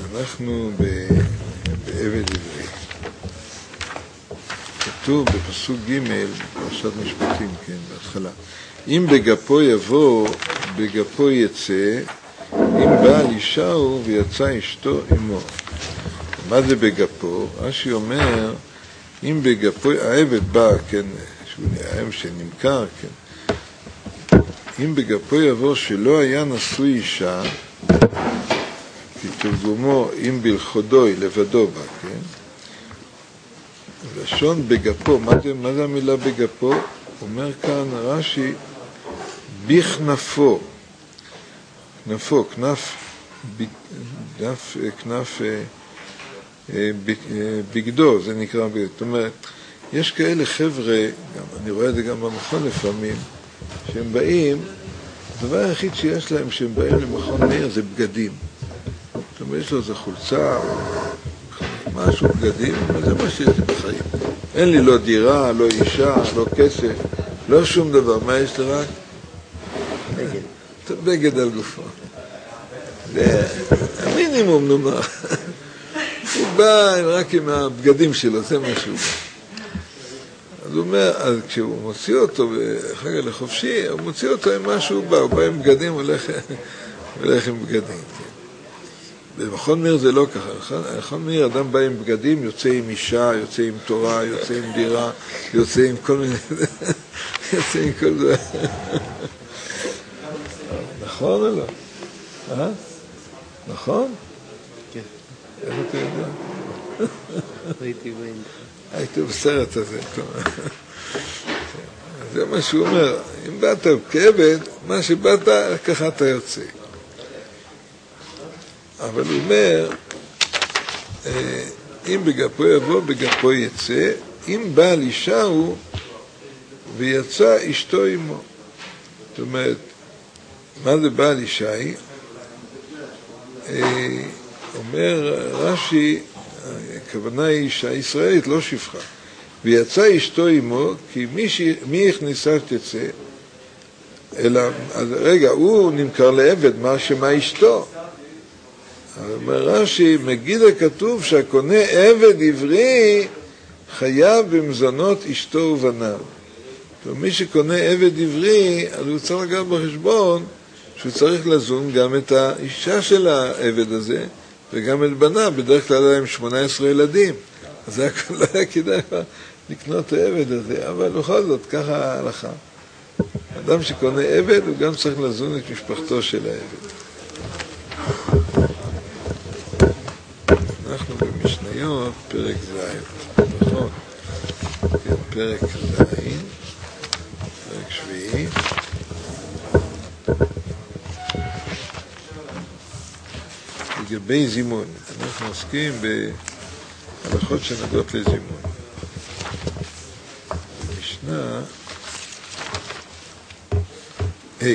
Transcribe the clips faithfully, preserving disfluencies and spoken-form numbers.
אנחנו בעבד עברי. כתוב בפסוק ג' פרשת משפטים, כן, בהתחלה. אם בגפו יבוא, בגפו יצא, אם בעל אישה הוא ויצא אשתו עמו. מה זה בגפו? רש"י אומר, אם בגפו, העבד בא, כן, שהוא העבד שנמכר, כן. אם בגפו יבוא שלא היה נשוי אישה, כתרגומו אם בלכודוי לבדו בה, כן? לשון בגפו, מה זה, מה זה המילה בגפו? אומר כאן רש"י, בכנפו, כנפו, כנף, כנף, כנף בגדו, זה נקרא בגדו. זאת אומרת, יש כאלה חבר'ה, גם, אני רואה את זה גם במכון לפעמים, שהם באים, הדבר היחיד שיש להם שהם באים למכון מאיר זה בגדים. זאת אומרת, יש לו איזה חולצה, משהו בגדים, אבל זה מה שיש לי בחיים. אין לי לא דירה, לא אישה, לא כסף, לא שום דבר. מה יש לי רק? בגד. בגד על גופו. זה המינימום נאמר. הוא בא רק עם הבגדים שלו, זה משהו. אז הוא אומר, אז כשהוא מוציא אותו בחג לחופשי, הוא מוציא אותו עם משהו בא, הוא בא עם בגדים, הוא הולך עם בגדים. במכון מאיר זה לא ככה. במכון מאיר אדם בא עם בגדים, יוצא עם אישה, יוצא עם תורה, יוצא עם דירה, יוצא עם כל מיני... יוצא עם כל זה. נכון או לא? אה? נכון? כן. איך אתה יודע? הייתי באינטרנט. הייתי בסרט הזה. זה מה שהוא אומר. אם באת כעבד, מה שבאת, ככה אתה יוצא. אבל הוא אומר, אם בגפו יבוא, בגפו יצא, אם בעל אישה הוא, ויצא אשתו עמו. זאת אומרת, מה זה בעל אישה היא? אומר רש"י, הכוונה היא שהישראלית לא שפחה. ויצא אשתו עמו, כי מי, ש... מי הכניסה שתצא, אלא, אז רגע, הוא נמכר לעבד, מה שמה אשתו? אומר רש"י, מגיד הכתוב שהקונה עבד עברי חייב במזונות אשתו ובניו. מי שקונה עבד עברי, אז הוא צריך לקחת בחשבון שהוא צריך לזון גם את האישה של העבד הזה וגם את בניו. בדרך כלל היה עם שמונה עשרה ילדים, אז זה הכל לא היה כדאי לקנות את העבד הזה, אבל בכל זאת, ככה ההלכה. אדם שקונה עבד הוא גם צריך לזון את משפחתו של העבד. אנחנו במשניות, פרק ז', נכון? כן, פרק ז', פרק שביעי. לגבי זימון, אנחנו עוסקים בהלכות שנוגעות לזימון. במשנה, היי,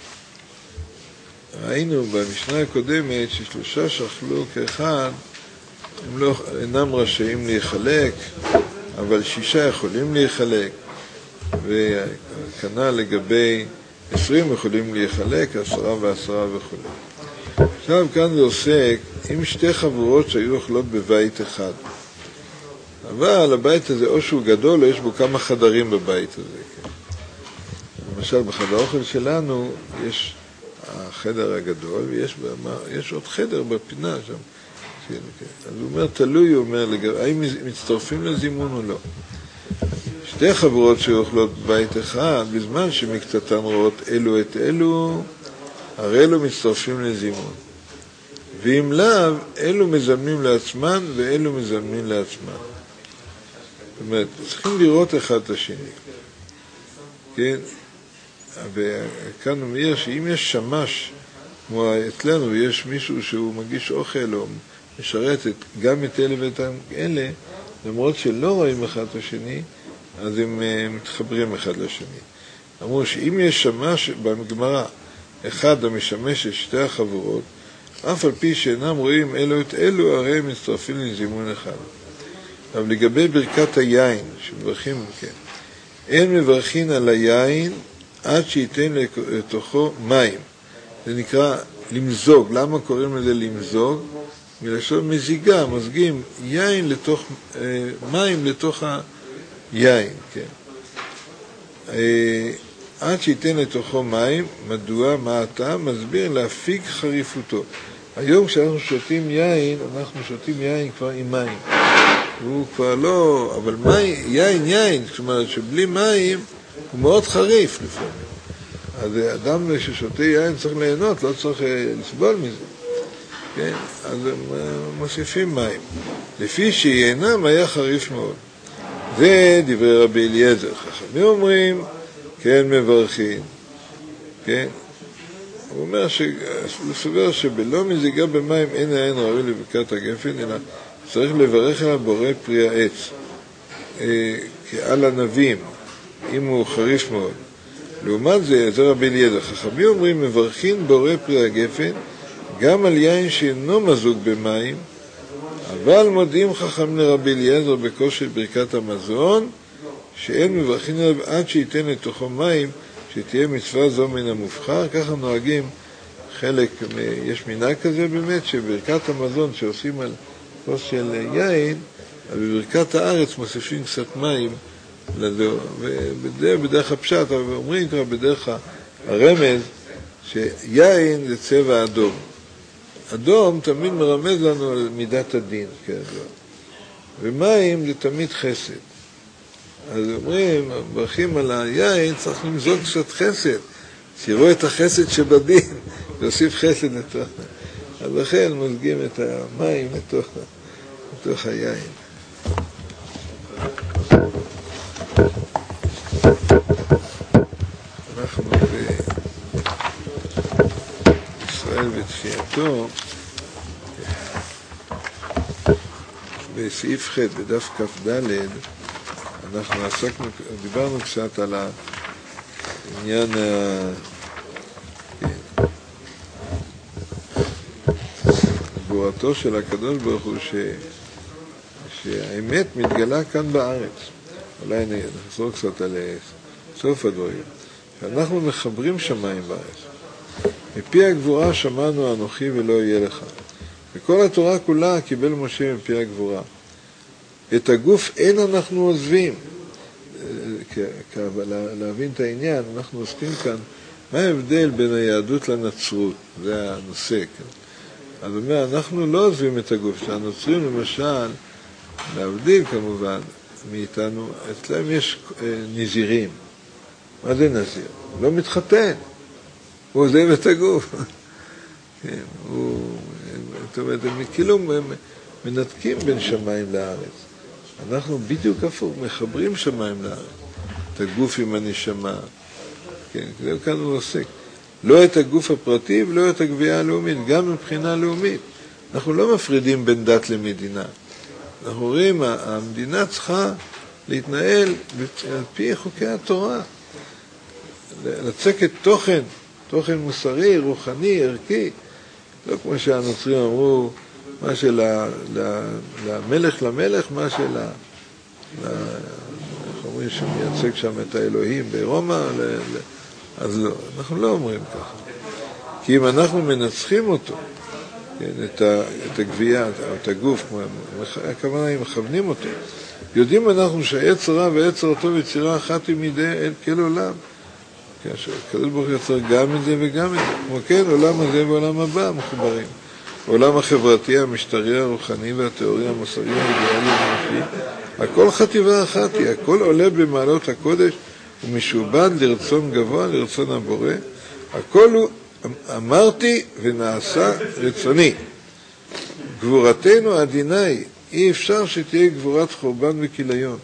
ראינו במשנה הקודמת ששלושה שאכלו כאחד, הם לא, אינם רשאים להיחלק, אבל שישה יכולים להיחלק, וכנ"ל לגבי עשרים יכולים להיחלק, עשרה ועשרה וכו'. עכשיו כאן זה עוסק עם שתי חבורות שהיו אוכלות בבית אחד. אבל הבית הזה או שהוא גדול או יש בו כמה חדרים בבית הזה. כן? למשל בחדר האוכל שלנו יש החדר הגדול ויש במה, יש עוד חדר בפינה שם. כן, כן. אז הוא אומר, תלוי, הוא אומר, לגב, האם מצטרפים לזימון או לא. שתי חברות שאוכלות בית אחד, בזמן שמקצתן רואות אלו את אלו, הרי אלו מצטרפים לזימון. ואם לאו, אלו מזמנים לעצמן ואלו מזמנים לעצמן. זאת אומרת, צריכים לראות אחד את השני. כן? וכאן הוא אומר שאם יש שמש, כמו אצלנו, ויש מישהו שהוא מגיש אוכל או משרתת גם את אלה ואת אלה, למרות שלא רואים אחד את השני, אז הם מתחברים אחד לשני. אמרו שאם יש שמש בגמרא, אחד המשמש את שתי החבורות, אף על פי שאינם רואים אלו את אלו, הרי הם מצטרפים לזימון אחד. אבל לגבי ברכת היין, שמברכים, כן, אין מברכין על היין עד שייתן לתוכו מים. זה נקרא למזוג. למה קוראים לזה למזוג? מלשון מזיגה, מזגים יין לתוך, מים לתוך היין, כן. עד שייתן לתוכו מים, מדוע, מה אתה? מסביר להפיג חריפותו. היום כשאנחנו שותים יין, אנחנו שותים יין כבר עם מים. הוא כבר לא, אבל מי, יין יין, זאת אומרת שבלי מים הוא מאוד חריף לפעמים. אז אדם ששותה יין צריך ליהנות, לא צריך לסבול מזה. כן? אז הם מוסיפים מים. לפי שיינם היה חריף מאוד. זה דברי רבי אליעזר. חכמים אומרים, כן מברכים. כן? הוא אומר שלסובר שבלא מזיגה במים אין העין ראוי לברכת הגפן, אלא צריך לברך על בורא פרי העץ, אה, כעל ענבים, אם הוא חריף מאוד. לעומת זה, זה רבי אליעזר. חכמים אומרים, מברכים בורא פרי הגפן, גם על יין שאינו מזוג במים, אבל מודיעים חכמים לרבי אליעזר בכושר ברכת המזון, שאין מברכים עד שייתן לתוכו מים, שתהיה מצווה זו מן המובחר. ככה נוהגים חלק, יש מנהג כזה באמת, שברכת המזון שעושים על כוס של יין, בברכת הארץ מוסיפים קצת מים לדור, ובדרך הפשט, אבל אומרים כבר בדרך הרמז, שיין זה צבע אדום. אדום תמיד מרמז לנו על מידת הדין, כאדום. ומים זה תמיד חסד. אז אומרים, ברכים על היין, צריך למזוג קצת חסד, שיראו את החסד שבדין, להוסיף חסד לתוך. אז לכן מוזגים את המים לתוך, לתוך היין. אנחנו בישראל בתפייתו, בסעיף ח' בדף כ"ד, אנחנו עסקנו, דיברנו קצת על העניין ה... גבורתו של הקדוש ברוך הוא ש... שהאמת מתגלה כאן בארץ. אולי נחזור קצת על סוף הדברים. שאנחנו מחברים שמיים בארץ. מפי הגבורה שמענו אנוכי ולא יהיה לך. וכל התורה כולה קיבל משה מפי הגבורה. את הגוף אין אנחנו עוזבים. להבין את העניין, אנחנו עוסקים כאן, מה ההבדל בין היהדות לנצרות? זה הנושא כאן. אז הוא אומר, אנחנו לא עוזבים את הגוף. שהנוצרים למשל, להבדיל כמובן מאיתנו, אצלם יש נזירים. מה זה נזיר? הוא לא מתחתן. הוא עוזב את הגוף. כן, הוא, זאת אומרת, הם כאילו מנתקים בין שמיים לארץ. אנחנו בדיוק הפוך, מחברים שמיים לארץ. את הגוף עם הנשמה. כן, זה כאן הוא עוסק. לא את הגוף הפרטי ולא את הגבייה הלאומית, גם מבחינה לאומית. אנחנו לא מפרידים בין דת למדינה. אנחנו רואים, המדינה צריכה להתנהל על פי חוקי התורה. לצקת תוכן, תוכן מוסרי, רוחני, ערכי. לא כמו שהנוצרים אמרו, מה של המלך למלך, מה של ה... איך אומרים שמייצג שם את האלוהים ברומא, אז לא, אנחנו לא אומרים ככה. כי אם אנחנו מנצחים אותו, את הגבייה, את הגוף, הכוונה היא מכוונים אותו, יודעים אנחנו שהעץ הרע והעץ הטוב יצירה אחת היא מידי אל כל עולם. הקדוש ברוך הוא יצר גם את זה וגם את זה. כמו כן, עולם הזה ועולם הבא מחוברים. העולם החברתי, המשטרי, הרוחני והתיאורי, המוסרי, האידיאלי, האנושי, הכל חטיבה אחת היא, הכל עולה במעלות הקודש ומשובד לרצון גבוה, לרצון הבורא. הכל הוא, אמרתי ונעשה רצוני. גבורתנו עדינה היא, אי אפשר שתהיה גבורת חורבן וכיליון.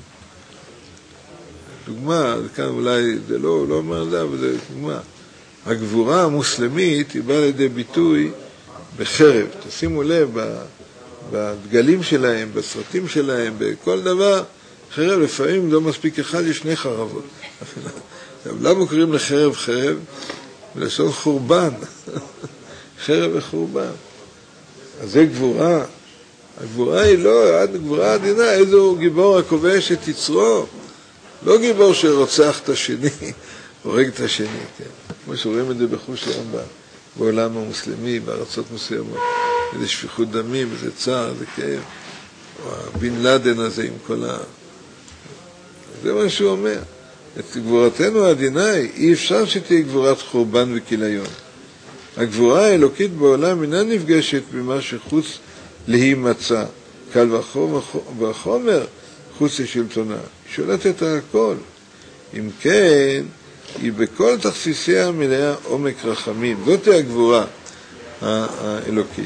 דוגמה, כאן אולי זה לא, לא אומר זה, אבל זה דוגמה. הגבורה המוסלמית היא באה לידי ביטוי בחרב. תשימו לב, בדגלים שלהם, בסרטים שלהם, בכל דבר, חרב לפעמים לא מספיק אחד, יש שני חרבות. למה קוראים לחרב חרב? בלשון חורבן. חרב וחורבן. אז זה גבורה. הגבורה היא לא, הגבורה עדינה, איזו גיבור הכובש את יצרו. לא גיבור שרוצח את השני, הורג את השני, כן. כמו שרואים את זה בחוש היום בעולם המוסלמי, בארצות מסוימות. איזה שפיכות דמים, איזה צער, איזה כאב, או הבן לדן הזה עם כל ה... זה מה שהוא אומר. את גבורתנו העדינה, אי אפשר שתהיה גבורת חורבן וכיליון. הגבורה האלוקית בעולם אינה נפגשת במה שחוץ להימצא. קל וחומר חוץ לשלטונה. היא שולטת על הכל. אם כן, היא בכל תכסיסיה מלאה עומק רחמים. זאת היא הגבורה האלוקית.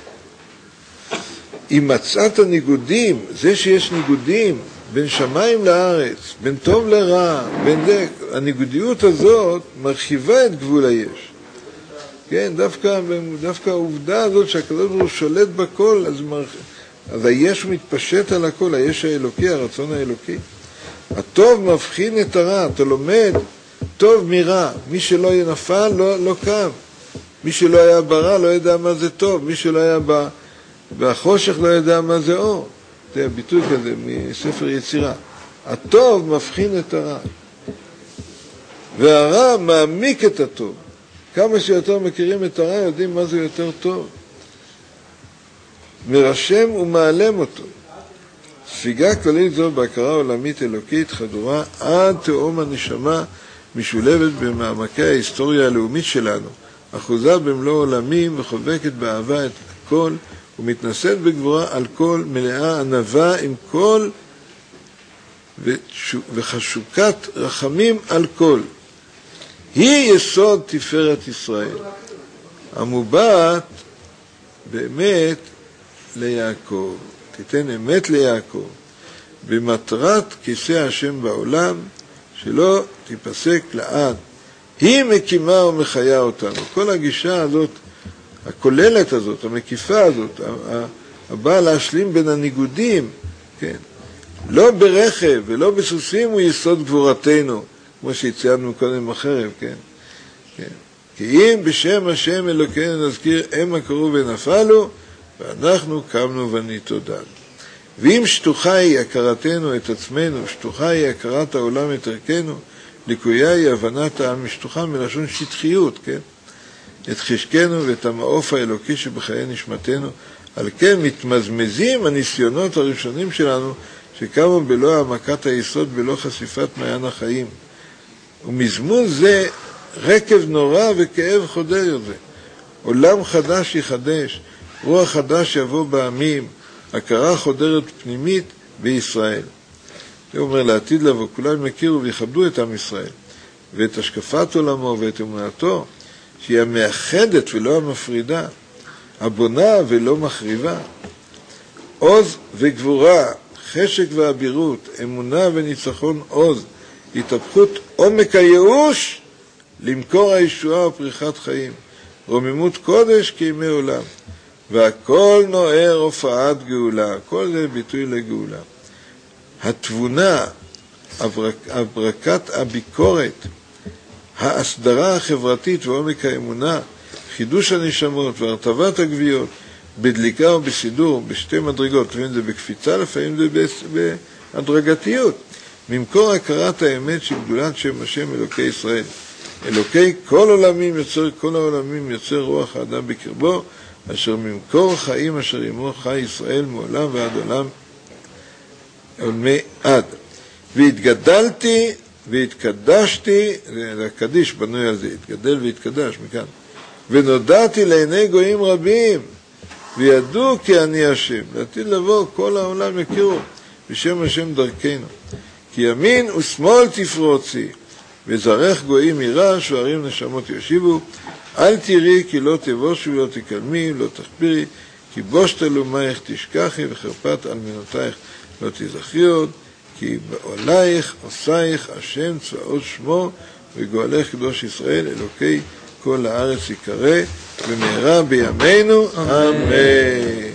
אם מצאת הניגודים, זה שיש ניגודים בין שמיים לארץ, בין טוב לרע, בין זה, הניגודיות הזאת מרחיבה את גבול היש. כן, דווקא, דווקא העובדה הזאת שהקדוש ברוך הוא שולט בכל, אז, מרח... אז היש מתפשט על הכל, היש האלוקי, הרצון האלוקי. הטוב מבחין את הרע, אתה לומד טוב מרע, מי שלא נפל לא, לא קם, מי שלא היה ברע לא ידע מה זה טוב, מי שלא היה ב... והחושך לא ידע מה זה אור. זה ביטוי כזה מספר יצירה. הטוב מבחין את הרע, והרע מעמיק את הטוב. כמה שיותר מכירים את הרע יודעים מה זה יותר טוב. מרשם ומעלם אותו. ספיגה כללית זו בהכרה עולמית אלוקית חדורה עד תאום הנשמה, משולבת במעמקי ההיסטוריה הלאומית שלנו, אחוזה במלוא עולמים וחובקת באהבה את הכל, ומתנשאת בגבורה על כל, מלאה ענווה עם כל, וחשוקת רחמים על כל. היא יסוד תפארת ישראל, המובעת באמת ליעקב. תיתן אמת ליעקב, במטרת כיסא השם בעולם, שלא תיפסק לעד. היא מקימה ומחיה אותנו. כל הגישה הזאת, הכוללת הזאת, המקיפה הזאת, הבאה להשלים בין הניגודים, כן. לא ברכב ולא בסוסים הוא יסוד גבורתנו, כמו שהציינו קודם החרב, כן. כן. כי אם בשם השם אלוקינו נזכיר הם הקראו ונפלו, ואנחנו קמנו וניתודנו. ואם שטוחה היא הכרתנו את עצמנו, שטוחה היא הכרת העולם את ערכנו, ליקויה היא הבנת העם משטוחה מלשון שטחיות, כן? את חשקנו ואת המעוף האלוקי שבחיי נשמתנו, על כן מתמזמזים הניסיונות הראשונים שלנו שקמו בלא העמקת היסוד, בלא חשיפת מעיין החיים. ומזמוז זה רקב נורא וכאב חודר יוזה. עולם חדש יחדש, רוח חדש יבוא בעמים, הכרה חודרת פנימית בישראל. זה אומר לעתיד לבוא, כולם יכירו ויכבדו את עם ישראל, ואת השקפת עולמו ואת אמונתו, שהיא המאחדת ולא המפרידה, הבונה ולא מחריבה. עוז וגבורה, חשק ואבירות, אמונה וניצחון עוז, התהפכות עומק הייאוש, למכור הישועה ופריחת חיים, רוממות קודש כימי עולם. והכל נוער הופעת גאולה, כל זה ביטוי לגאולה. התבונה, הברק, הברקת הביקורת, ההסדרה החברתית ועומק האמונה, חידוש הנשמות והרטבת הגוויות, בדליקה ובסידור, בשתי מדרגות, לפעמים זה בקפיצה, לפעמים זה בהדרגתיות. ממקור הכרת האמת של גדולת שם השם אלוקי ישראל. אלוקי כל עולמים יוצר, כל העולמים יוצר רוח האדם בקרבו, אשר ממקור חיים אשר עמו חי ישראל מעולם ועד עולם עולמי עד. והתגדלתי והתקדשתי, הקדיש בנוי על זה, התגדל והתקדש מכאן. ונודעתי לעיני גויים רבים, וידעו כי אני השם. לעתיד לבוא כל העולם יכירו בשם השם דרכנו. כי ימין ושמאל תפרוצי, וזרח גויים ירש וערים נשמות יושיבו. אל תראי כי לא תבושו ולא תקלמי, לא תחפירי, כי בושת אלומייך תשכחי וחרפת אלמנותייך לא תזכרי עוד, כי בעולייך עושייך השם צבאות שמו, וגואלך קדוש ישראל אלוקי כל הארץ יקרא, במהרה בימינו, אמן.